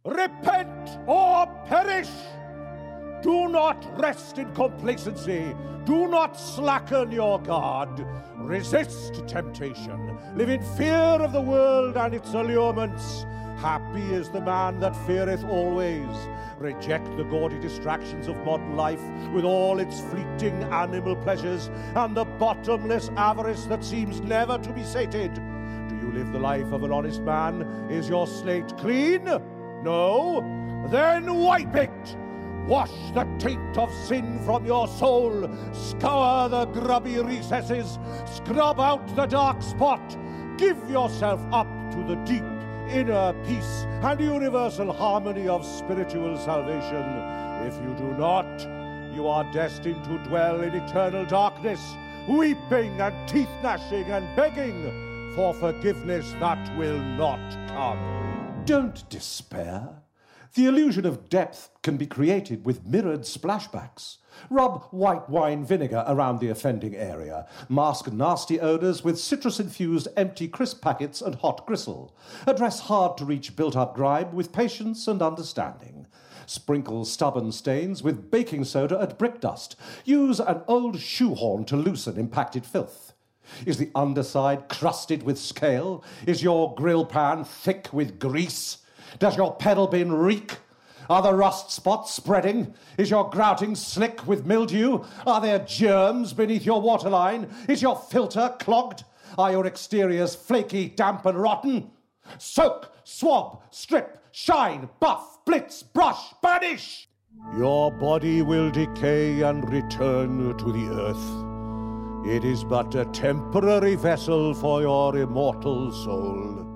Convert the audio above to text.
Repent or perish! Do not rest in complacency. Do not slacken your guard. Resist temptation. Live in fear of the world and its allurements. Happy is the man that feareth always. Reject the gaudy distractions of modern life with all its fleeting animal pleasures and the bottomless avarice that seems never to be sated. Do you live the life of an honest man? Is your slate clean? No? Then wipe it! Wash the taint of sin from your soul. Scour the grubby recesses. Scrub out the dark spot. Give yourself up to the deep inner peace and universal harmony of spiritual salvation. If you do not, you are destined to dwell in eternal darkness, weeping and teeth gnashing and begging for forgiveness that will not come. Don't despair. The illusion of depth can be created with mirrored splashbacks. Rub white wine vinegar around the offending area. Mask nasty odours with citrus-infused empty crisp packets and hot gristle. Address hard-to-reach built-up grime with patience and understanding. Sprinkle stubborn stains with baking soda and brick dust. Use an old shoehorn to loosen impacted filth. Is the underside crusted with scale? Is your grill pan thick with grease? Does your pedal bin reek? Are the rust spots spreading? Is your grouting slick with mildew? Are there germs beneath your waterline? Is your filter clogged? Are your exteriors flaky, damp and rotten? Soak, swab, strip, shine, buff, blitz, brush, banish! Your body will decay and return to the earth. It is but a temporary vessel for your immortal soul.